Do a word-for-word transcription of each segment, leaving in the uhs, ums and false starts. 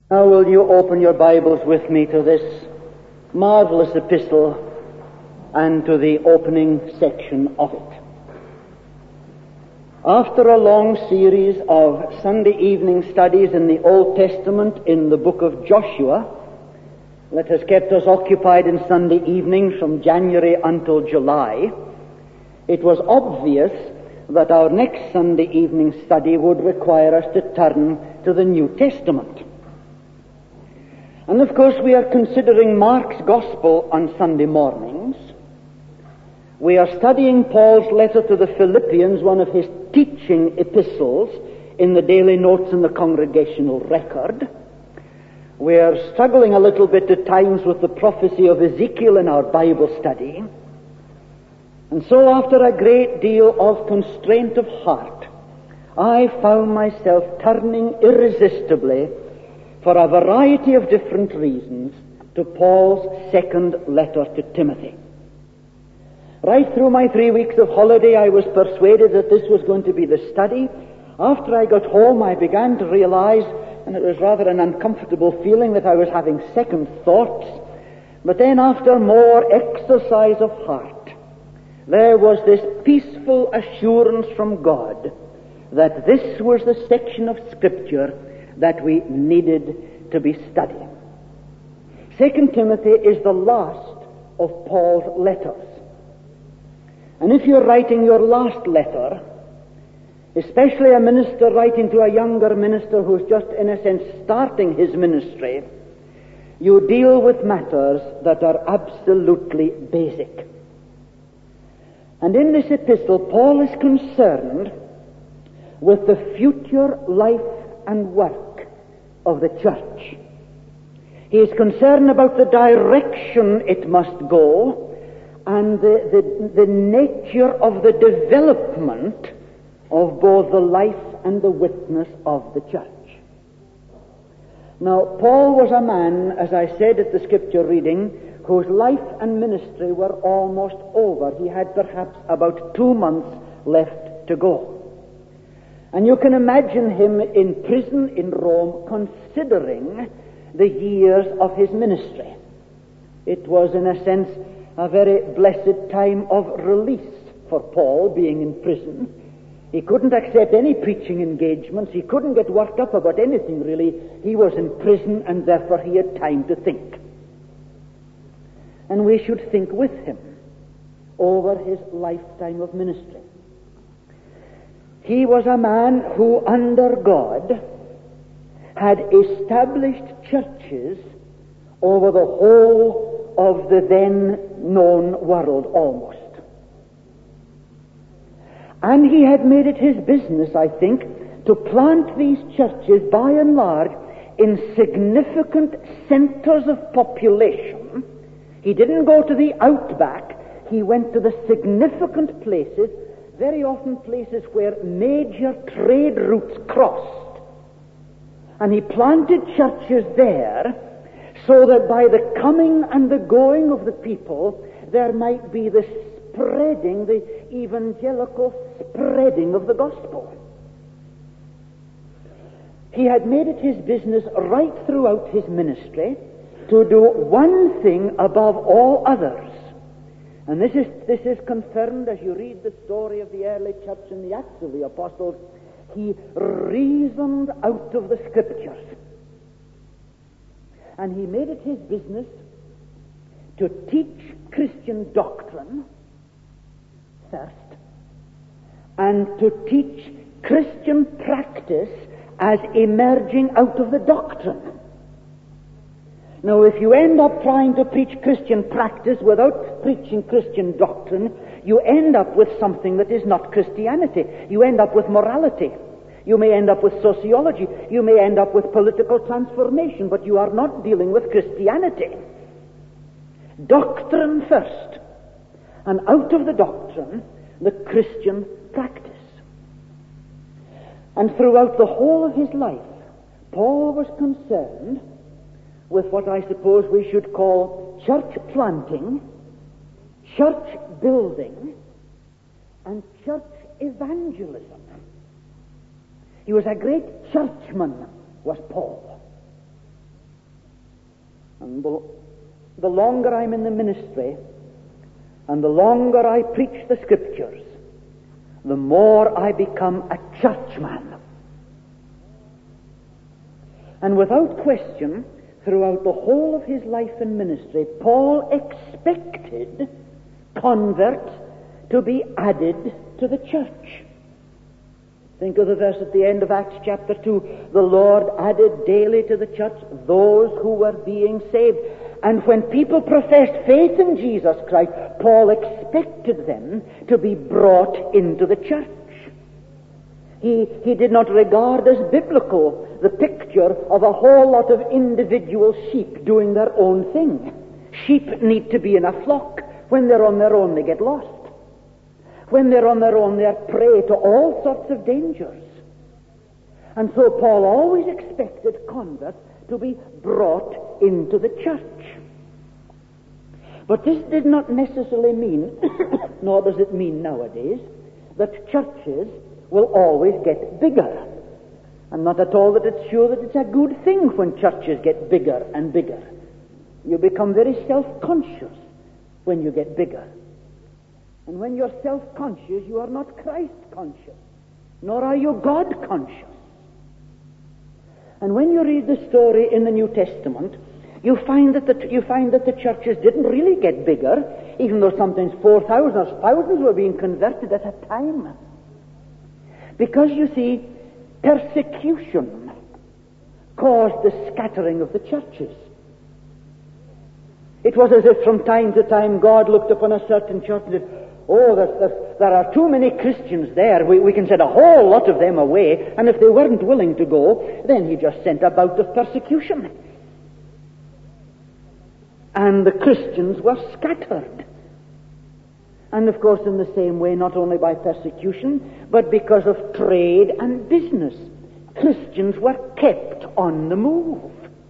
Now will you open your Bibles with me to this marvelous epistle and to the opening section of it. After a long series of Sunday evening studies in the Old Testament in the book of Joshua, that has kept us occupied in Sunday evenings from January until July, it was obvious that our next Sunday evening study would require us to turn to the New Testament. And of course we are considering Mark's Gospel on Sunday mornings. We are studying Paul's letter to the Philippians, one of his teaching epistles in the daily notes in the congregational record. We are struggling a little bit at times with the prophecy of Ezekiel in our Bible study. And so after a great deal of constraint of heart, I found myself turning irresistibly for a variety of different reasons to Paul's second letter to Timothy. Right through my three weeks of holiday, I was persuaded that this was going to be the study. After I got home, I began to realize, and it was rather an uncomfortable feeling, that I was having second thoughts. But then after more exercise of heart, there was this peaceful assurance from God that this was the section of Scripture that we needed to be studying. Second Timothy is the last of Paul's letters. And if you're writing your last letter, especially a minister writing to a younger minister who's just in a sense starting his ministry, you deal with matters that are absolutely basic. And in this epistle, Paul is concerned with the future life and work of the church. He is concerned about the direction it must go and the, the, the nature of the development of both the life and the witness of the church. Now, Paul was a man, as I said at the scripture reading, whose life and ministry were almost over. He had perhaps about two months left to go. And you can imagine him in prison in Rome considering the years of his ministry. It was, in a sense, a very blessed time of release for Paul, being in prison. He couldn't accept any preaching engagements. He couldn't get worked up about anything, really. He was in prison, and therefore he had time to think. And we should think with him over his lifetime of ministry. He was a man who, under God, had established churches over the whole of the then known world, almost. And he had made it his business, I think, to plant these churches, by and large, in significant centers of population. He didn't go to the outback. He went to the significant places, very often places where major trade routes crossed. And he planted churches there so that by the coming and the going of the people, there might be the spreading, the evangelical spreading of the gospel. He had made it his business right throughout his ministry to do one thing above all others. And this is this is confirmed as you read the story of the early church in the Acts of the Apostles. He reasoned out of the Scriptures. And he made it his business to teach Christian doctrine first, and to teach Christian practice as emerging out of the doctrine. Now, if you end up trying to preach Christian practice without preaching Christian doctrine, you end up with something that is not Christianity. You end up with morality. You may end up with sociology. You may end up with political transformation, but you are not dealing with Christianity. Doctrine first, and out of the doctrine, the Christian practice. And throughout the whole of his life, Paul was concerned with what I suppose we should call church planting, church building, and church evangelism. He was a great churchman, was Paul. And the, the longer I'm in the ministry, and the longer I preach the Scriptures, the more I become a churchman. And without question, throughout the whole of his life and ministry, Paul expected converts to be added to the church. Think of the verse at the end of Acts chapter two. The Lord added daily to the church those who were being saved. And when people professed faith in Jesus Christ, Paul expected them to be brought into the church. He, he did not regard as biblical the picture of a whole lot of individual sheep doing their own thing. Sheep need to be in a flock. When they're on their own, they get lost. When they're on their own, they are prey to all sorts of dangers. And so Paul always expected converts to be brought into the church. But this did not necessarily mean, nor does it mean nowadays, that churches will always get bigger. I'm not at all that it's sure that it's a good thing when churches get bigger and bigger. You become very self-conscious when you get bigger. And when you're self-conscious, you are not Christ-conscious, nor are you God-conscious. And when you read the story in the New Testament, you find that the, you find that the churches didn't really get bigger, even though sometimes four thousand or thousands were being converted at a time. Because, you see, persecution caused the scattering of the churches. It was as if from time to time God looked upon a certain church and said, oh, there's, there's, there are too many Christians there. We, we can send a whole lot of them away. And if they weren't willing to go, then he just sent a bout of persecution. And the Christians were scattered. And of course, in the same way, not only by persecution, but because of trade and business, Christians were kept on the move.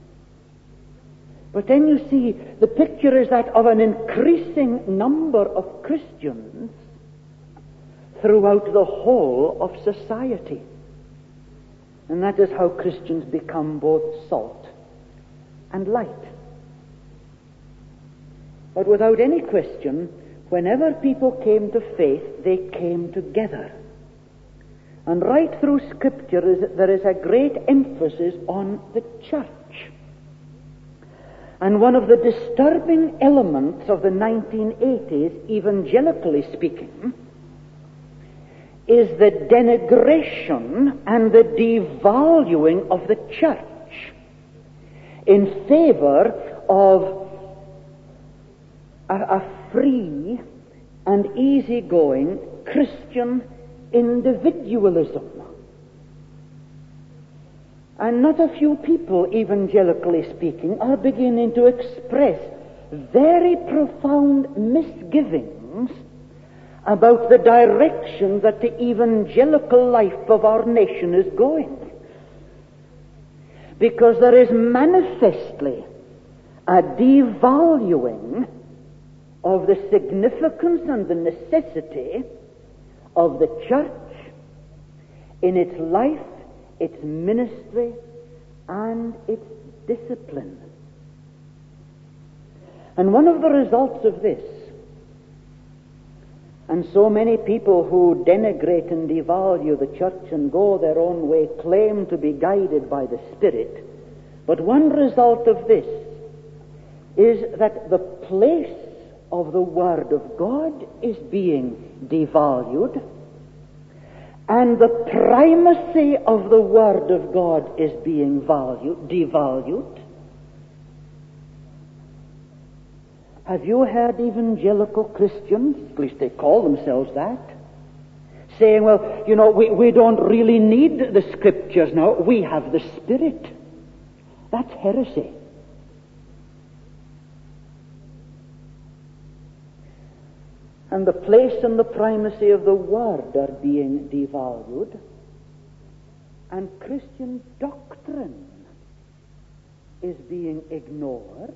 But then you see, the picture is that of an increasing number of Christians throughout the whole of society. And that is how Christians become both salt and light. But without any question, whenever people came to faith, they came together. And right through Scripture is, there is a great emphasis on the church. And one of the disturbing elements of the nineteen eighties, evangelically speaking, is the denigration and the devaluing of the church in favor of a, a free and easygoing Christian individualism. And not a few people, evangelically speaking, are beginning to express very profound misgivings about the direction that the evangelical life of our nation is going. Because there is manifestly a devaluing of the significance and the necessity of the church in its life, its ministry, and its discipline. And one of the results of this, and so many people who denigrate and devalue the church and go their own way claim to be guided by the Spirit, but one result of this is that the place of the Word of God is being devalued, and the primacy of the Word of God is being valued, devalued. Have you heard evangelical Christians, at least they call themselves that, saying, well, you know, we, we don't really need the Scriptures now, we have the Spirit? That's heresy. And the place and the primacy of the Word are being devalued, and Christian doctrine is being ignored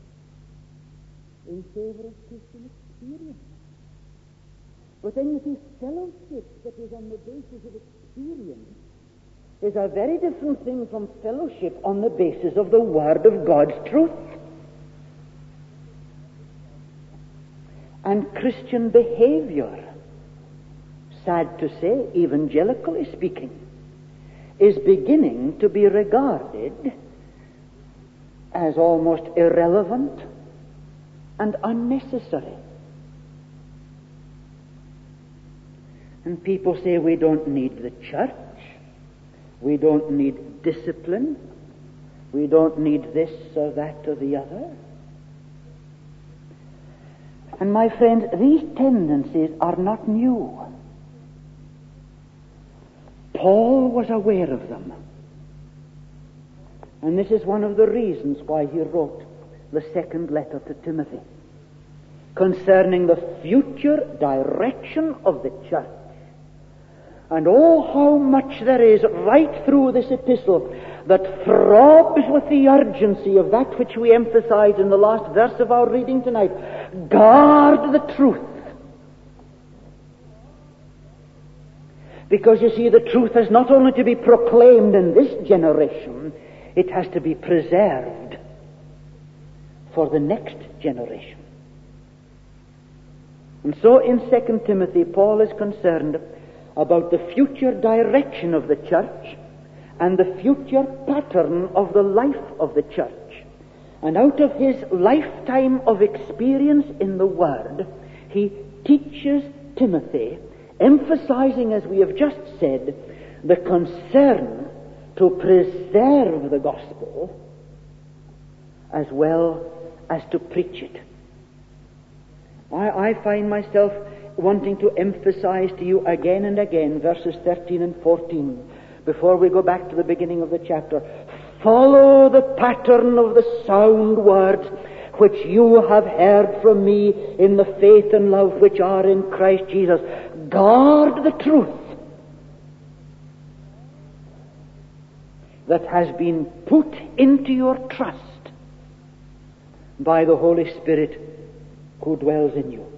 in favor of Christian experience. But then you see, fellowship that is on the basis of experience is a very different thing from fellowship on the basis of the Word of God's truth. and Christian behavior, sad to say, evangelically speaking, is beginning to be regarded as almost irrelevant and unnecessary. And people say we don't need the church, we don't need discipline, we don't need this or that or the other. And my friends, these tendencies are not new. Paul was aware of them. And this is one of the reasons why he wrote the second letter to Timothy concerning the future direction of the church. And oh, how much there is right through this epistle that throbs with the urgency of that which we emphasized in the last verse of our reading tonight. Guard the truth. Because you see, the truth has not only to be proclaimed in this generation, it has to be preserved for the next generation. And so in Second Timothy, Paul is concerned about the future direction of the church and the future pattern of the life of the church. And out of his lifetime of experience in the Word, he teaches Timothy, emphasizing, as we have just said, the concern to preserve the gospel as well as to preach it. I, I find myself wanting to emphasize to you again and again verses thirteen and fourteen before we go back to the beginning of the chapter. Follow the pattern of the sound words which you have heard from me in the faith and love which are in Christ Jesus. Guard the truth that has been put into your trust by the Holy Spirit who dwells in you.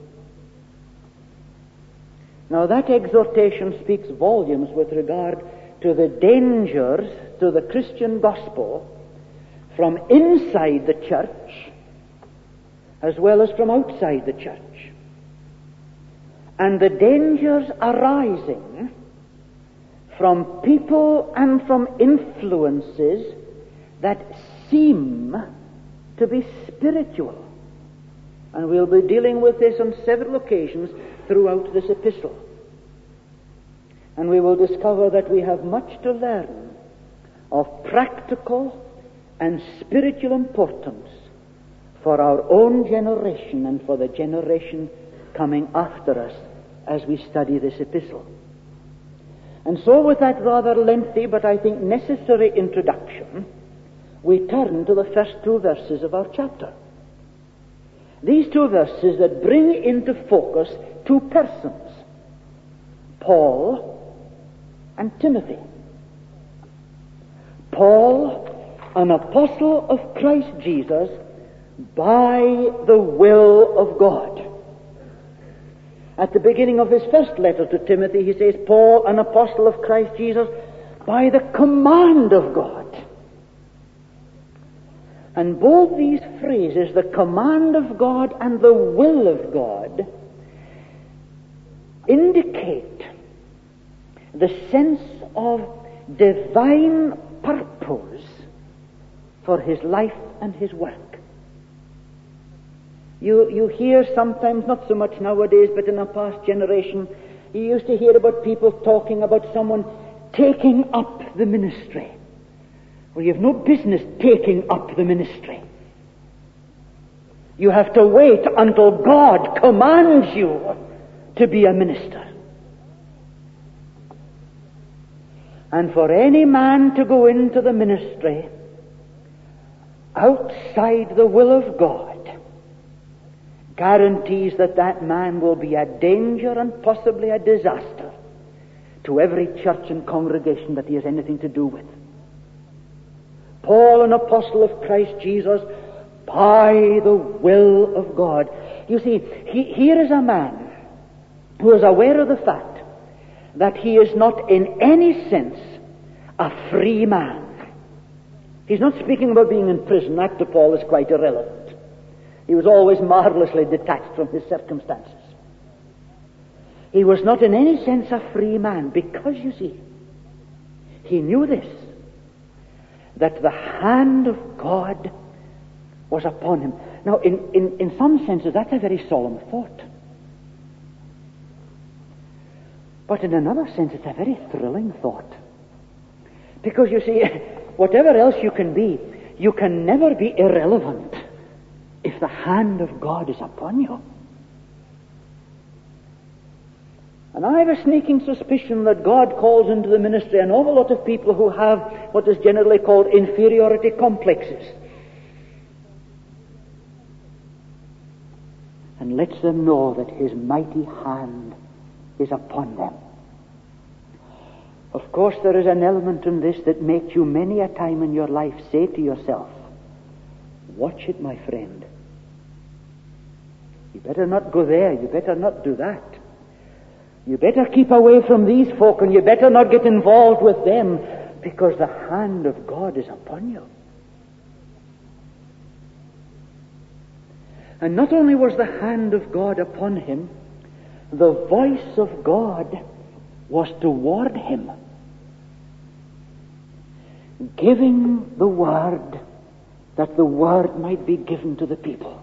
Now that exhortation speaks volumes with regard to the dangers to the Christian gospel from inside the church as well as from outside the church, and the dangers arising from people and from influences that seem to be spiritual. And we'll be dealing with this on several occasions throughout this epistle. And we will discover that we have much to learn of practical and spiritual importance for our own generation and for the generation coming after us as we study this epistle. And so with that rather lengthy but I think necessary introduction, we turn to the first two verses of our chapter. These two verses that bring into focus two persons, Paul and Timothy. Paul, an apostle of Christ Jesus by the will of God. At the beginning of his first letter to Timothy, he says, Paul, an apostle of Christ Jesus by the command of God. And both these phrases, the command of God and the will of God, indicate the sense of divine purpose for his life and his work. You, you hear sometimes, not so much nowadays, but in a past generation, you used to hear about people talking about someone taking up the ministry. Well, you have no business taking up the ministry. You have to wait until God commands you to be a minister. And for any man to go into the ministry outside the will of God guarantees that that man will be a danger and possibly a disaster to every church and congregation that he has anything to do with. Paul, an apostle of Christ Jesus, by the will of God. You see, he, here is a man who is aware of the fact that he is not in any sense a free man. He's not speaking about being in prison. That to Paul is quite irrelevant. He was always marvelously detached from his circumstances. He was not in any sense a free man because, you see, he knew this, that the hand of God was upon him. Now, in, in, in some senses, that's a very solemn thought. But in another sense, it's a very thrilling thought. Because, you see, whatever else you can be, you can never be irrelevant if the hand of God is upon you. And I have a sneaking suspicion that God calls into the ministry an awful lot of people who have what is generally called inferiority complexes, and lets them know that his mighty hand is upon them. Of course, there is an element in this that makes you many a time in your life say to yourself, watch it, my friend. You better not go there. You better not do that. You better keep away from these folk, and you better not get involved with them, because the hand of God is upon you. And not only was the hand of God upon him, the voice of God was toward him, giving the word that the word might be given to the people.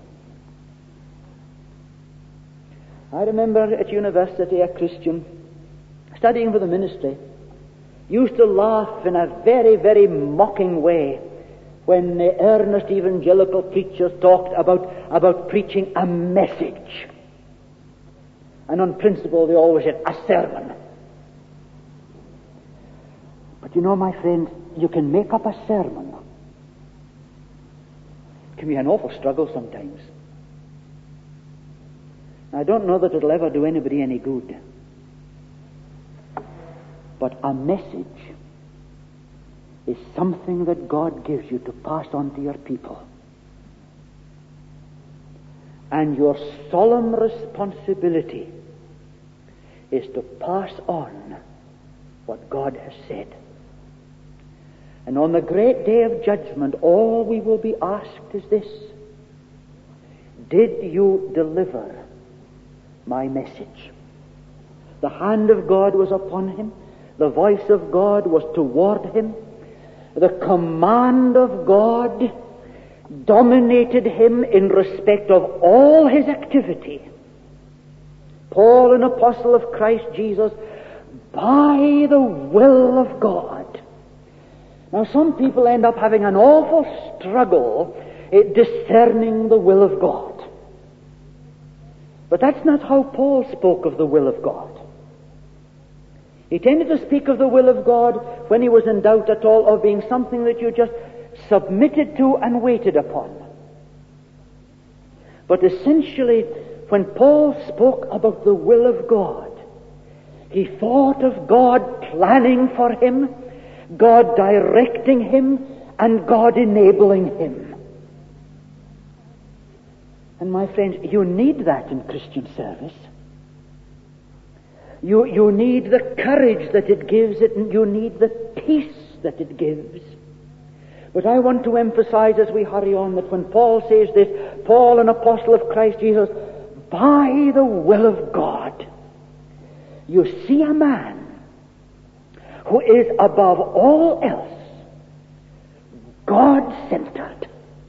I remember at university a Christian studying for the ministry used to laugh in a very, very mocking way when the earnest evangelical preachers talked about, about preaching a message. And on principle they always said a sermon. But you know, my friend, you can make up a sermon. It can be an awful struggle sometimes. I don't know that it'll ever do anybody any good. But a message is something that God gives you to pass on to your people. And your solemn responsibility is to pass on what God has said. And on the great day of judgment, all we will be asked is this: did you deliver my message? The hand of God was upon him. The voice of God was toward him. The command of God dominated him in respect of all his activity. Paul, an apostle of Christ Jesus, by the will of God. Now, some people end up having an awful struggle in discerning the will of God. But that's not how Paul spoke of the will of God. He tended to speak of the will of God when he was in doubt at all of being something that you just submitted to and waited upon. But essentially, when Paul spoke about the will of God, he thought of God planning for him, God directing him, and God enabling him. And my friends, you need that in Christian service. You, you need the courage that it gives, it, and you need the peace that it gives. But I want to emphasize as we hurry on that when Paul says this, Paul, an apostle of Christ Jesus, by the will of God, you see a man who is above all else God-centered.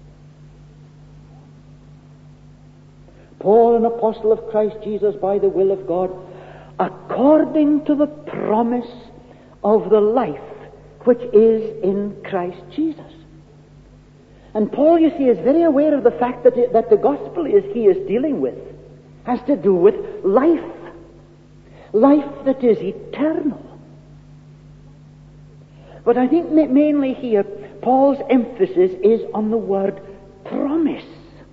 Paul, an apostle of Christ Jesus, by the will of God, according to the promise of the life which is in Christ Jesus. And Paul, you see, is very aware of the fact that, it, that the gospel is he is dealing with has to do with life. Life that is eternal. But I think that mainly here, Paul's emphasis is on the word promise.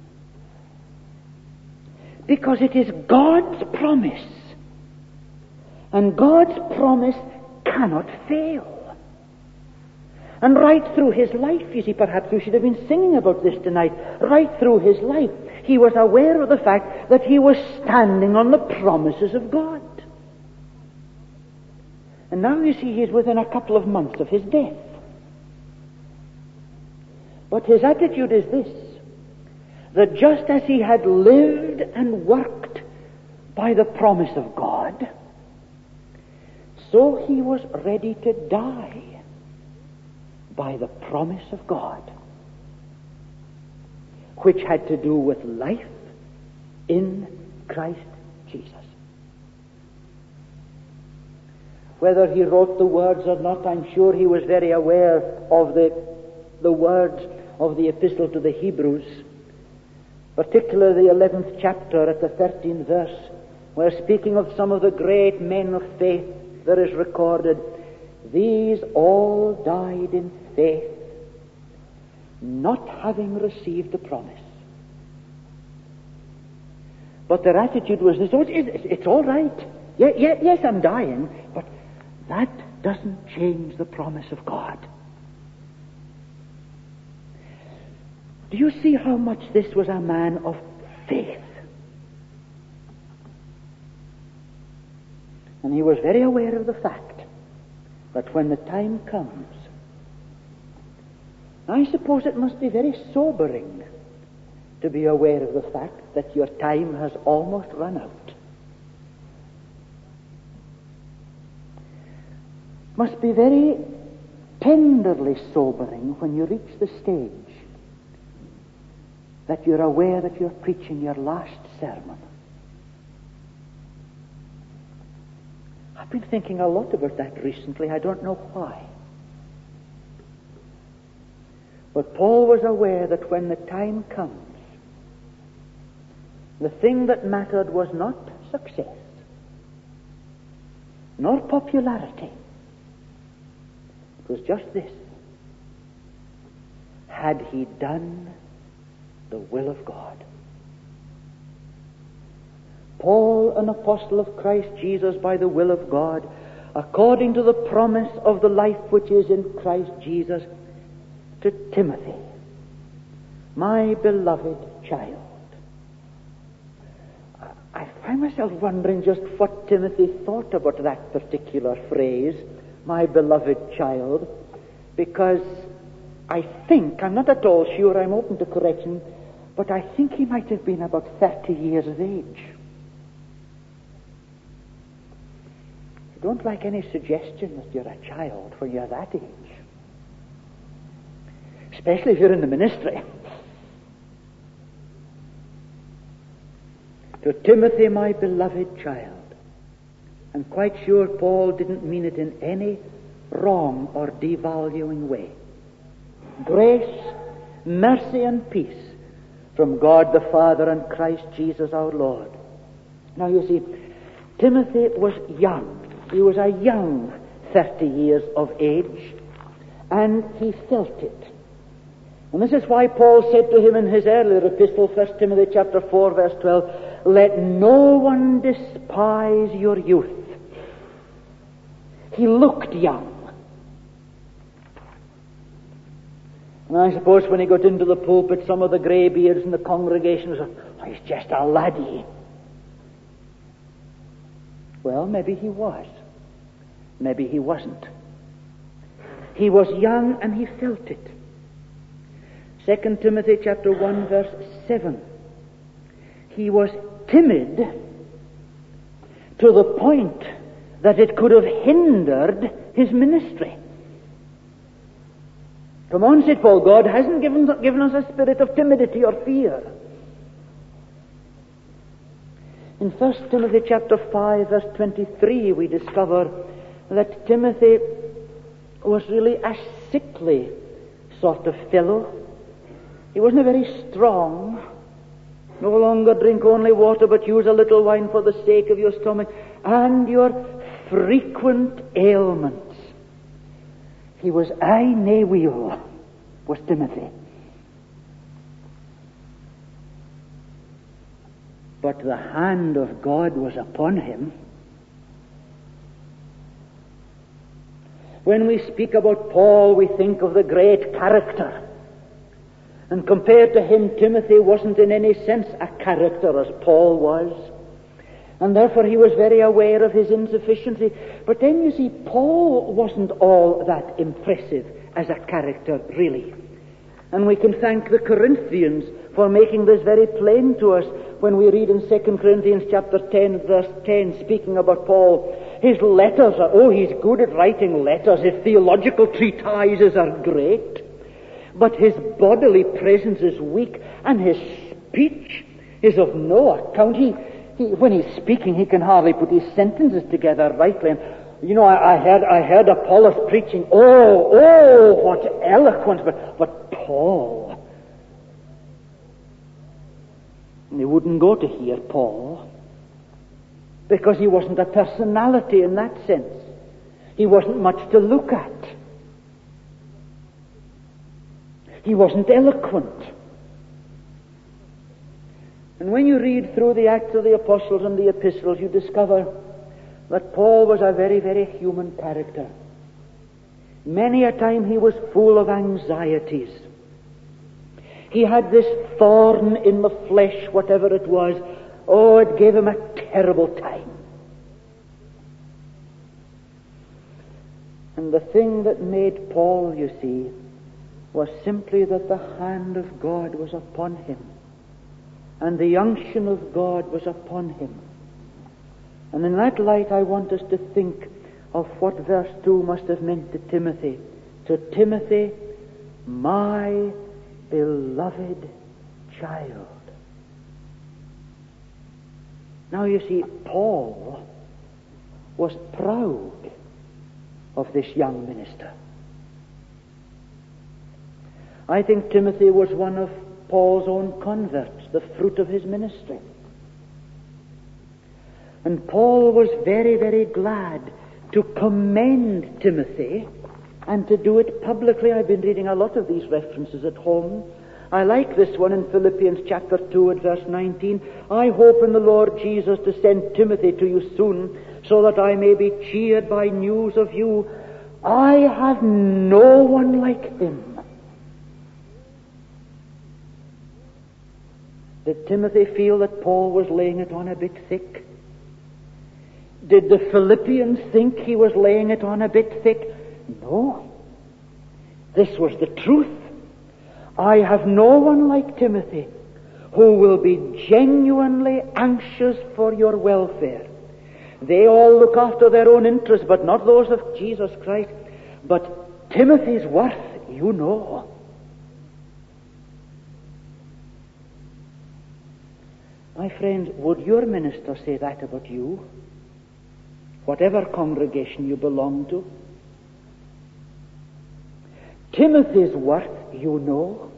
Because it is God's promise. And God's promise cannot fail. And right through his life, you see, perhaps we should have been singing about this tonight, right through his life, he was aware of the fact that he was standing on the promises of God. And now you see he is within a couple of months of his death. But his attitude is this, that just as he had lived and worked by the promise of God, so he was ready to die by the promise of God, which had to do with life in Christ Jesus. Whether he wrote the words or not, I'm sure he was very aware of the, the words of the epistle to the Hebrews, particularly the eleventh chapter at the thirteenth verse, where speaking of some of the great men of faith, there is recorded, these all died in faith, not having received the promise. But their attitude was this: oh, it's, it's all right. Yeah, yeah, yes, I'm dying, but that doesn't change the promise of God. Do you see how much this was a man of faith? And he was very aware of the fact that when the time comes, I suppose it must be very sobering to be aware of the fact that your time has almost run out. Must be very tenderly sobering when you reach the stage that you're aware that you're preaching your last sermon. I've been thinking a lot about that recently. I don't know why. But Paul was aware that when the time comes, the thing that mattered was not success, nor popularity. It was just this: had he done the will of God? Paul, an apostle of Christ Jesus by the will of God, according to the promise of the life which is in Christ Jesus, to Timothy, my beloved child. I find myself wondering just what Timothy thought about that particular phrase, my beloved child, because I think, I'm not at all sure, I'm open to correction, but I think he might have been about thirty years of age. I don't like any suggestion that you're a child when you're that age, especially if you're in the ministry. To Timothy, my beloved child. I'm quite sure Paul didn't mean it in any wrong or devaluing way. Grace, mercy, and peace from God the Father and Christ Jesus our Lord. Now you see, Timothy was young. He was a young thirty years of age, and he felt it. And this is why Paul said to him in his earlier epistle, First Timothy chapter four, verse twelve, let no one despise your youth. He looked young. And I suppose when he got into the pulpit, some of the greybeards in the congregation said, oh, he's just a laddie. Well, maybe he was. Maybe he wasn't. He was young and he felt it. Second Timothy chapter one, verse seven. He was timid to the point that it could have hindered his ministry. Come on, said Paul, God hasn't given, given us a spirit of timidity or fear. In First Timothy chapter five, verse twenty-three, we discover that Timothy was really a sickly sort of fellow. He wasn't very strong. No longer drink only water, but use a little wine for the sake of your stomach and your frequent ailments. He was aye nae weel, was Timothy. But the hand of God was upon him. When we speak about Paul, we think of the great character. And compared to him, Timothy wasn't in any sense a character as Paul was. And therefore he was very aware of his insufficiency. But then you see, Paul wasn't all that impressive as a character, really. And we can thank the Corinthians for making this very plain to us when we read in Second Corinthians chapter ten, verse ten, speaking about Paul. His letters are, oh, he's good at writing letters. His theological treatises are great. But his bodily presence is weak, and his speech is of no account. He, he, when he's speaking, he can hardly put his sentences together rightly. And, you know, I, I heard I heard Apollos preaching. Oh, oh, what eloquence! But, but Paul, they wouldn't go to hear Paul because he wasn't a personality in that sense. He wasn't much to look at. He wasn't eloquent. And when you read through the Acts of the Apostles and the Epistles, you discover that Paul was a very, very human character. Many a time he was full of anxieties. He had this thorn in the flesh, whatever it was. Oh, it gave him a terrible time. And the thing that made Paul, you see, was simply that the hand of God was upon him, and the unction of God was upon him. And in that light I want us to think of what verse two must have meant to Timothy. To Timothy, my beloved child. Now you see, Paul was proud of this young minister. I think Timothy was one of Paul's own converts, the fruit of his ministry. And Paul was very, very glad to commend Timothy and to do it publicly. I've been reading a lot of these references at home. I like this one in Philippians chapter two at verse nineteen. I hope in the Lord Jesus to send Timothy to you soon, so that I may be cheered by news of you. I have no one like him. Did Timothy feel that Paul was laying it on a bit thick? Did the Philippians think he was laying it on a bit thick? No. This was the truth. I have no one like Timothy who will be genuinely anxious for your welfare. They all look after their own interests, but not those of Jesus Christ. But Timothy's worth, you know. My friends, would your minister say that about you? Whatever congregation you belong to? Timothy's worth, you know.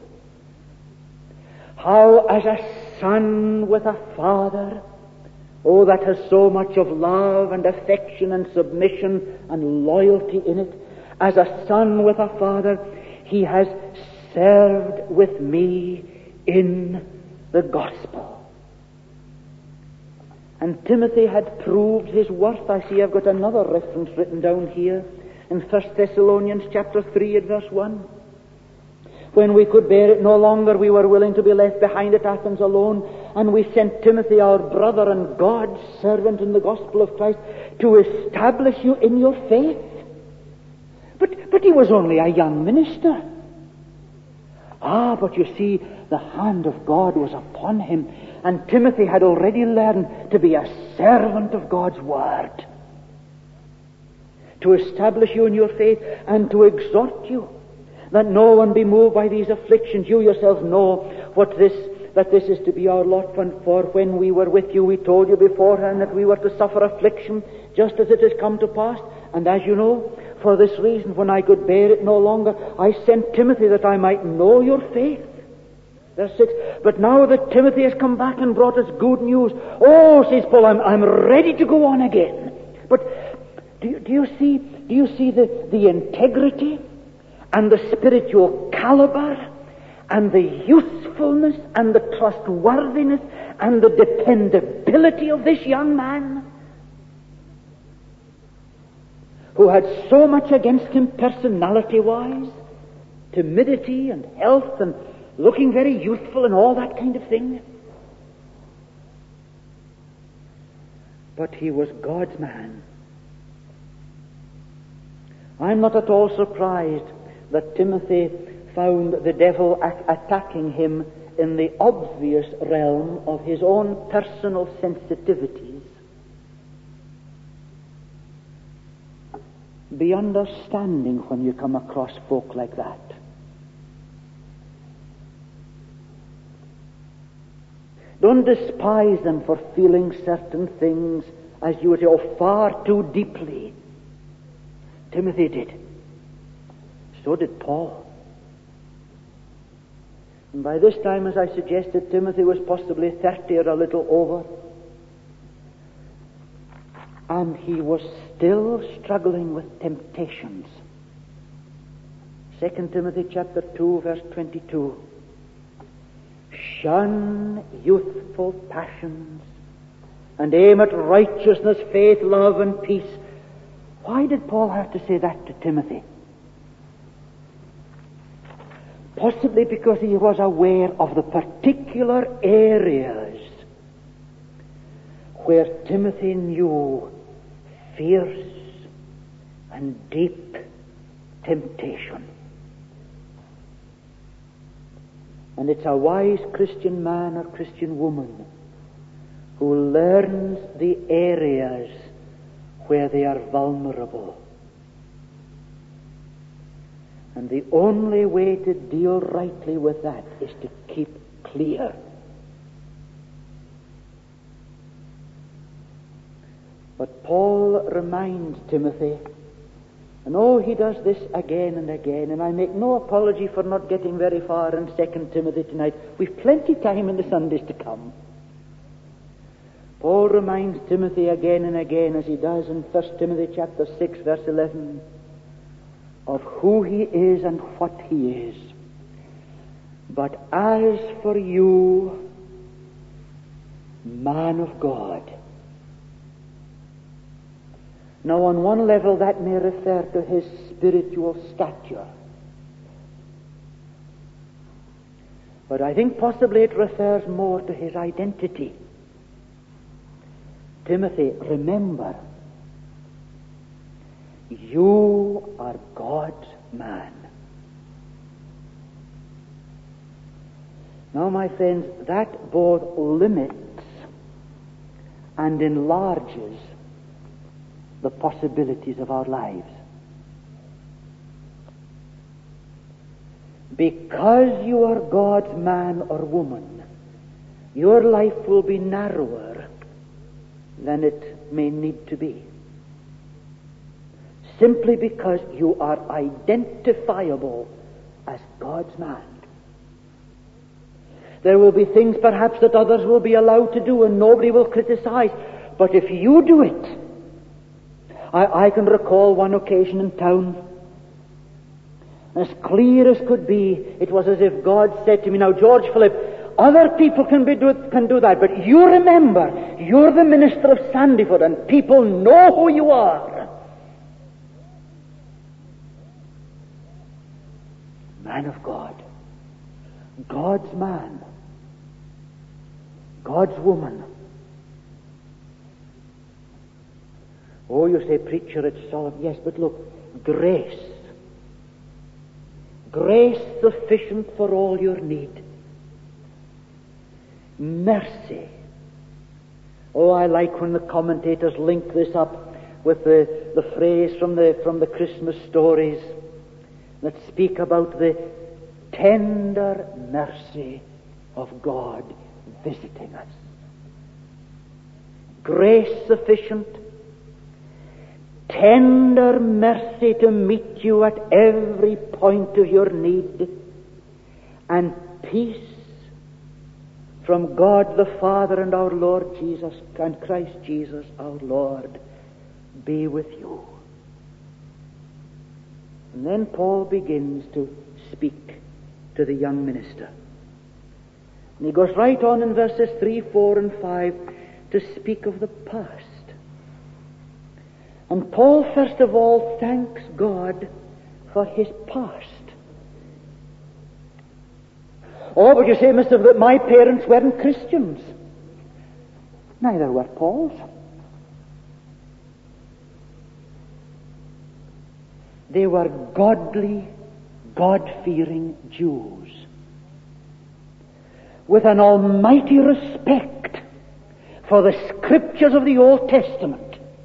How as a son with a father, oh, that has so much of love and affection and submission and loyalty in it, as a son with a father, he has served with me in the gospel. And Timothy had proved his worth. I see I've got another reference written down here in First Thessalonians chapter three at verse one. When we could bear it no longer, we were willing to be left behind at Athens alone, and we sent Timothy, our brother and God's servant in the gospel of Christ, to establish you in your faith. But, but he was only a young minister. Ah, but you see, the hand of God was upon him, and Timothy had already learned to be a servant of God's word, to establish you in your faith and to exhort you that no one be moved by these afflictions. You yourselves know what this that this is to be our lot. For when we were with you, we told you beforehand that we were to suffer affliction, just as it has come to pass. And as you know, for this reason, when I could bear it no longer, I sent Timothy that I might know your faith. Verse six. But now that Timothy has come back and brought us good news, oh, says Paul, I'm, I'm ready to go on again. But do you, do you see, do you see the, the integrity and the spiritual caliber and the usefulness and the trustworthiness and the dependability of this young man, who had so much against him personality-wise, timidity and health and looking very youthful and all that kind of thing? But he was God's man. I'm not at all surprised that Timothy found the devil a- attacking him in the obvious realm of his own personal sensitivities, be understanding when you come across folk like that. Don't despise them for feeling certain things, as you would say, oh, far too deeply. Timothy did. So did Paul. And by this time, as I suggested, Timothy was possibly thirty or a little over. And he was still struggling with temptations. Second Timothy chapter two, verse twenty-two. Shun youthful passions and aim at righteousness, faith, love, and peace. Why did Paul have to say that to Timothy? Possibly because he was aware of the particular areas where Timothy knew fierce and deep temptation. And it's a wise Christian man or Christian woman who learns the areas where they are vulnerable. And the only way to deal rightly with that is to keep clear. But Paul reminds Timothy, and oh, he does this again and again, and I make no apology for not getting very far in Second Timothy tonight. We've plenty time in the Sundays to come. Paul reminds Timothy again and again, as he does in First Timothy chapter six, verse eleven, of who he is and what he is. But as for you, man of God. Now, on one level, that may refer to his spiritual stature. But I think possibly it refers more to his identity. Timothy, remember, you are God's man. Now, my friends, that both limits and enlarges the possibilities of our lives. Because you are God's man or woman, your life will be narrower than it may need to be. Simply because you are identifiable as God's man. There will be things perhaps that others will be allowed to do and nobody will criticize. But if you do it, I, I can recall one occasion in town, as clear as could be, it was as if God said to me, now George Philip, other people can, be do, can do that, but you remember, you're the minister of Sandyford and people know who you are. Man of God. God's man. God's woman. Oh, you say, preacher, it's solemn. Yes, but look, grace. Grace sufficient for all your need. Mercy. Oh, I like when the commentators link this up with the, the phrase from the, from the Christmas stories that speak about the tender mercy of God visiting us. Grace sufficient, tender mercy to meet you at every point of your need, and peace from God the Father and our Lord Jesus and Christ Jesus our Lord be with you. And then Paul begins to speak to the young minister. And he goes right on in verses three, four, and five to speak of the past. And Paul, first of all, thanks God for his past. Oh, but you say, Mister that my parents weren't Christians. Neither were Paul's. They were godly, God-fearing Jews with an almighty respect for the scriptures of the Old Testament.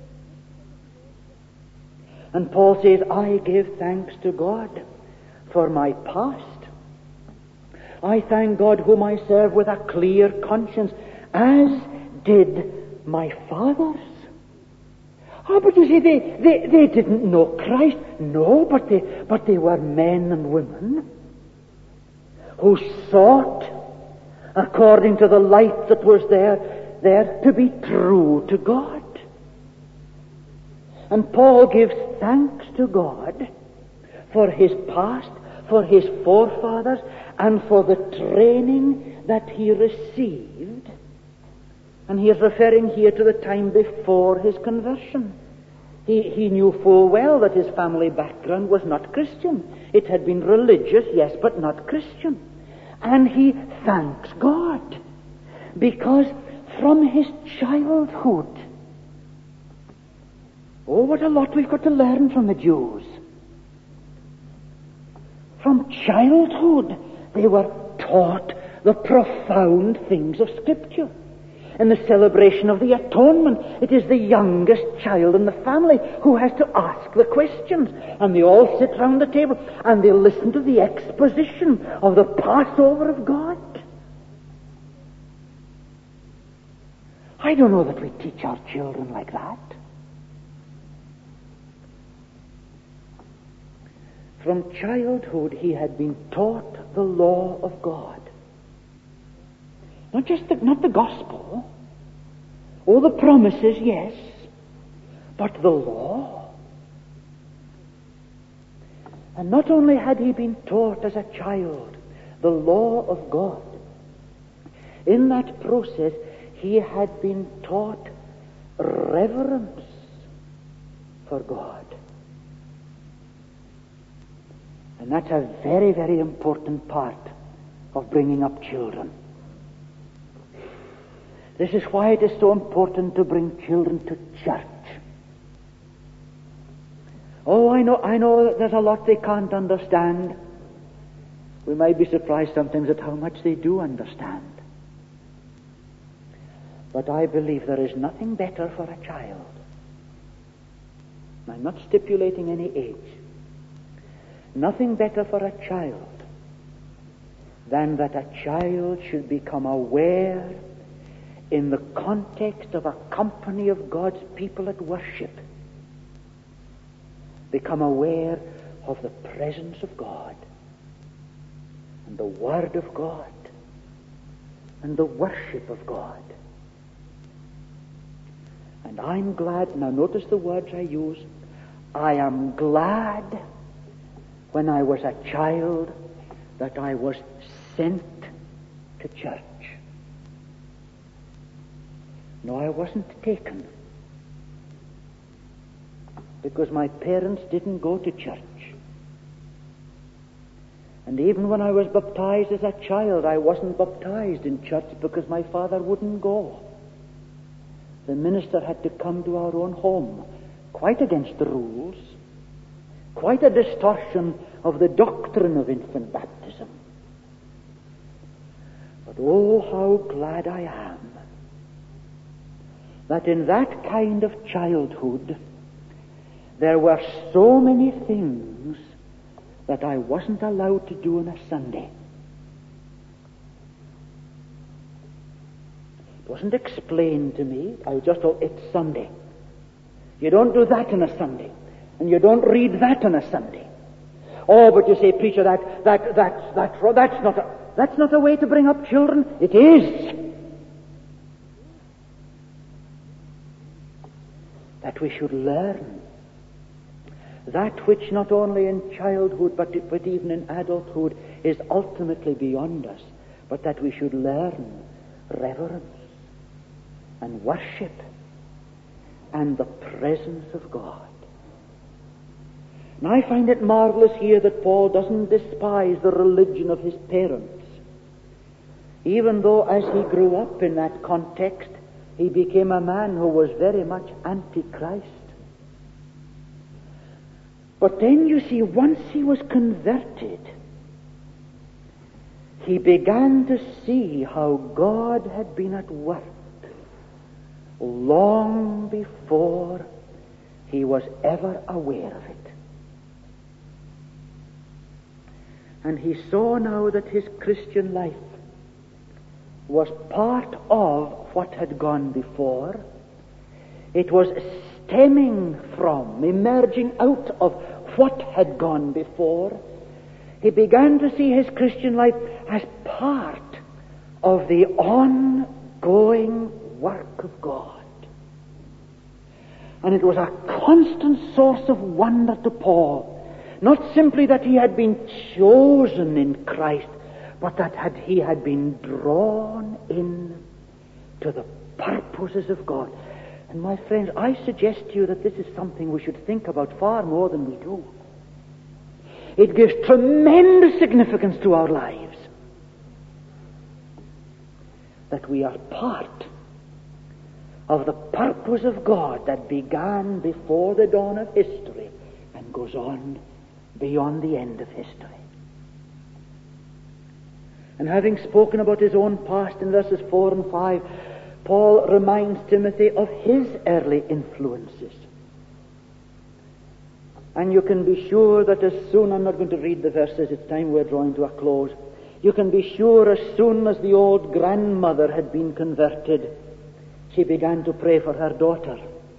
And Paul says, I give thanks to God for my past. I thank God whom I serve with a clear conscience, as did my fathers. Oh, but you see, they, they, they didn't know Christ. No, but they, but they were men and women who sought, according to the light that was there, there to be true to God. And Paul gives thanks to God for his past, for his forefathers, and for the training that he received. And he is referring here to the time before his conversion. He, he knew full well that his family background was not Christian. It had been religious, yes, but not Christian. And he thanks God because from his childhood, oh, what a lot we've got to learn from the Jews. From childhood, they were taught the profound things of Scripture. In the celebration of the atonement, it is the youngest child in the family who has to ask the questions. And they all sit round the table and they listen to the exposition of the Passover of God. I don't know that we teach our children like that. From childhood, he had been taught the law of God. Not just the, not the gospel. Oh, the promises, yes. But the law. And not only had he been taught as a child the law of God, in that process he had been taught reverence for God. And that's a very, very important part of bringing up children. This is why it is so important to bring children to church. Oh, I know, I know that there's a lot they can't understand. We might be surprised sometimes at how much they do understand. But I believe there is nothing better for a child. I'm not stipulating any age. Nothing better for a child than that a child should become aware in the context of a company of God's people at worship, become aware of the presence of God and the Word of God and the worship of God. And I'm glad, now notice the words I use, I am glad when I was a child that I was sent to church. No, I wasn't taken because my parents didn't go to church. And even when I was baptized as a child, I wasn't baptized in church because my father wouldn't go. The minister had to come to our own home, quite against the rules, quite a distortion of the doctrine of infant baptism. But oh, how glad I am that in that kind of childhood there were so many things that I wasn't allowed to do on a Sunday. It wasn't explained to me. I was just told, it's Sunday. You don't do that on a Sunday. And you don't read that on a Sunday. Oh, but you say, preacher, that, that, that, that, that's not a, that's not a way to bring up children. It is. That we should learn that which not only in childhood but, but even in adulthood is ultimately beyond us, but that we should learn reverence and worship and the presence of God. And I find it marvelous here that Paul doesn't despise the religion of his parents, even though as he grew up in that context he became a man who was very much anti-Christ. But then you see, once he was converted, he began to see how God had been at work long before he was ever aware of it. And he saw now that his Christian life was part of what had gone before. It was stemming from, emerging out of what had gone before. He began to see his Christian life as part of the ongoing work of God. And it was a constant source of wonder to Paul, not simply that he had been chosen in Christ, but that had, he had been drawn in to the purposes of God. And my friends, I suggest to you that this is something we should think about far more than we do. It gives tremendous significance to our lives that we are part of the purpose of God that began before the dawn of history and goes on beyond the end of history. And having spoken about his own past in verses four and five, Paul reminds Timothy of his early influences. And you can be sure that as soon, I'm not going to read the verses, it's time we're drawing to a close. You can be sure as soon as the old grandmother had been converted, she began to pray for her daughter.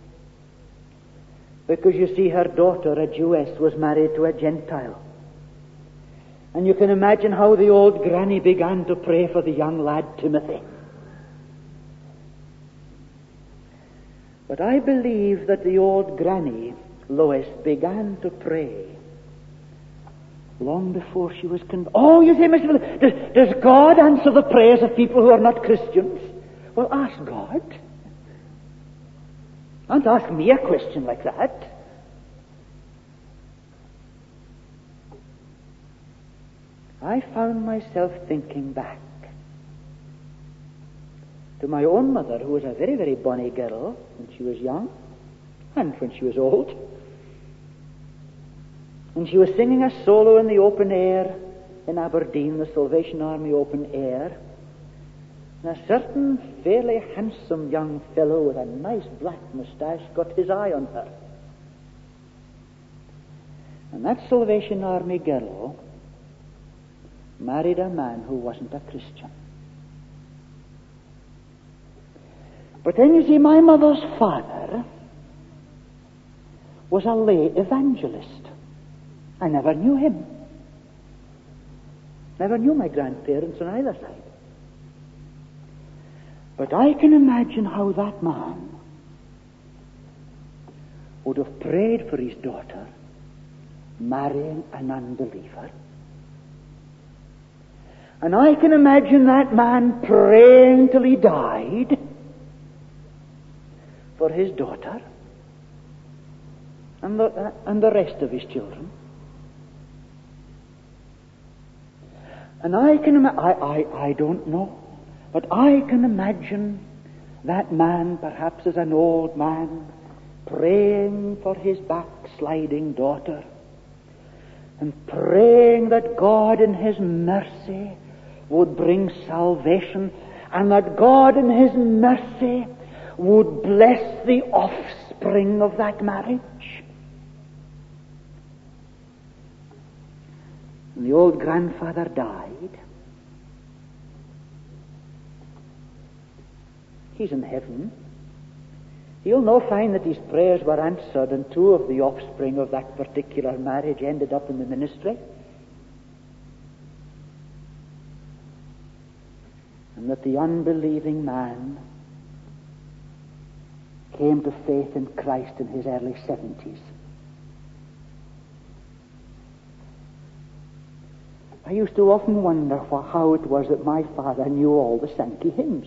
Because you see, her daughter, a Jewess, was married to a Gentile. And you can imagine how the old granny began to pray for the young lad Timothy. But I believe that the old granny, Lois, began to pray long before she was converted. Oh, you say, Mister Philip, does, does God answer the prayers of people who are not Christians? Well, ask God. Don't ask me a question like that. I found myself thinking back to my own mother, who was a very, very bonny girl when she was young and when she was old. And she was singing a solo in the open air in Aberdeen, the Salvation Army open air. And a certain fairly handsome young fellow with a nice black moustache got his eye on her. And that Salvation Army girl married a man who wasn't a Christian. But then you see, my mother's father was a lay evangelist. I never knew him. Never knew my grandparents on either side. But I can imagine how that man would have prayed for his daughter marrying an unbeliever. And I can imagine that man praying till he died for his daughter and the, uh, and the rest of his children. And I can imagine, I, I, I don't know, but I can imagine that man, perhaps as an old man, praying for his backsliding daughter and praying that God in his mercy would bring salvation and that God in his mercy would bless the offspring of that marriage. And the old grandfather died. He's in heaven. He'll now find that his prayers were answered and two of the offspring of that particular marriage ended up in the ministry. And that the unbelieving man came to faith in Christ in his early seventies. I used to often wonder how it was that my father knew all the Sankey hymns.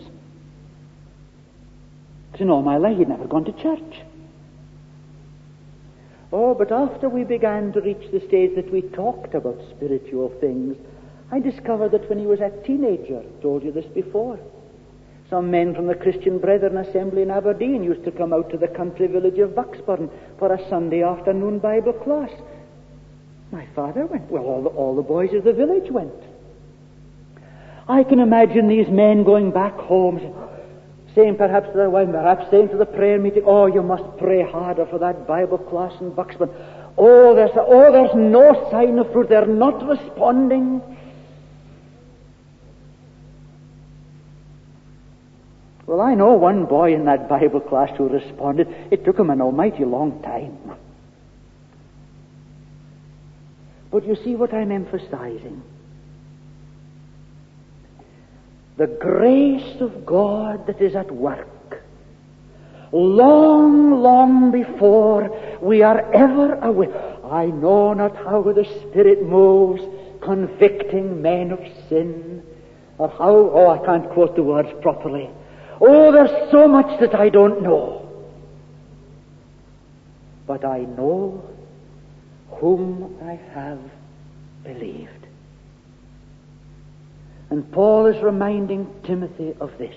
Because in all my life he'd never gone to church. Oh, but after we began to reach the stage that we talked about spiritual things, I discovered that when he was a teenager, I told you this before, some men from the Christian Brethren Assembly in Aberdeen used to come out to the country village of Bucksburn for a Sunday afternoon Bible class. My father went. Well, all the, all the boys of the village went. I can imagine these men going back home, saying perhaps to their wife, perhaps saying to the prayer meeting, oh, you must pray harder for that Bible class in Buxton. Oh, there's, oh, there's no sign of fruit. They're not responding. Well, I know one boy in that Bible class who responded. It took him an almighty long time. But you see what I'm emphasizing? The grace of God that is at work long, long before we are ever aware. I know not how the Spirit moves, convicting men of sin, or how, oh, I can't quote the words properly. Oh, there's so much that I don't know. But I know whom I have believed. And Paul is reminding Timothy of this.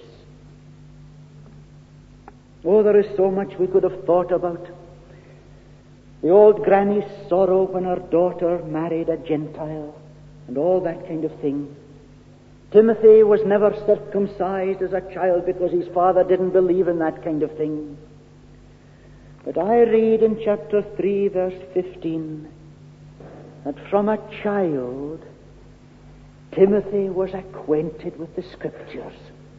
Oh, there is so much we could have thought about. The old granny's sorrow when her daughter married a Gentile, and all that kind of thing. Timothy was never circumcised as a child because his father didn't believe in that kind of thing. But I read in chapter three, verse fifteen, that from a child Timothy was acquainted with the Scriptures.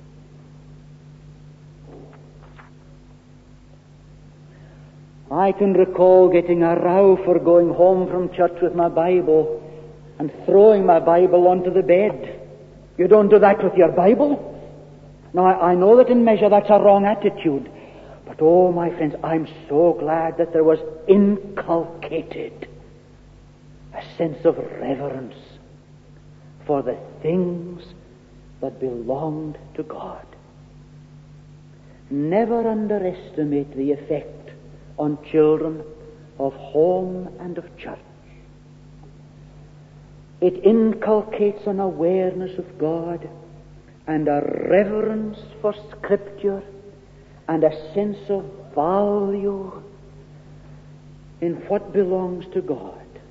I can recall getting a row for going home from church with my Bible and throwing my Bible onto the bed. You don't do that with your Bible. Now, I, I know that in measure that's a wrong attitude. But, oh, my friends, I'm so glad that there was inculcated a sense of reverence for the things that belonged to God. Never underestimate the effect on children of home and of church. It inculcates an awareness of God and a reverence for Scripture and a sense of value in what belongs to God.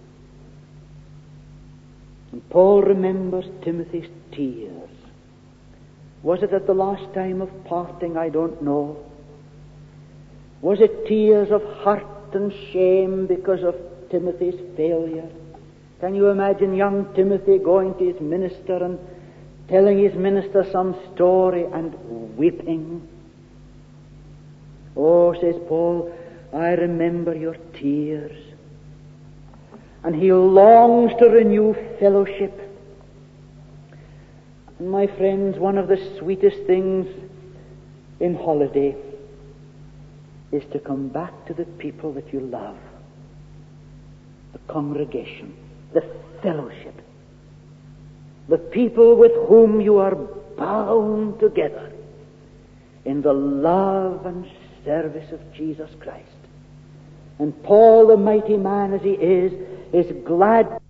And Paul remembers Timothy's tears. Was it at the last time of parting? I don't know. Was it tears of hurt and shame because of Timothy's failure? Can you imagine young Timothy going to his minister and telling his minister some story and weeping? Oh, says Paul, I remember your tears. And he longs to renew fellowship. And my friends, one of the sweetest things in holiday is to come back to the people that you love, the congregation, the fellowship, the people with whom you are bound together in the love and service of Jesus Christ. And Paul, the mighty man as he is, is glad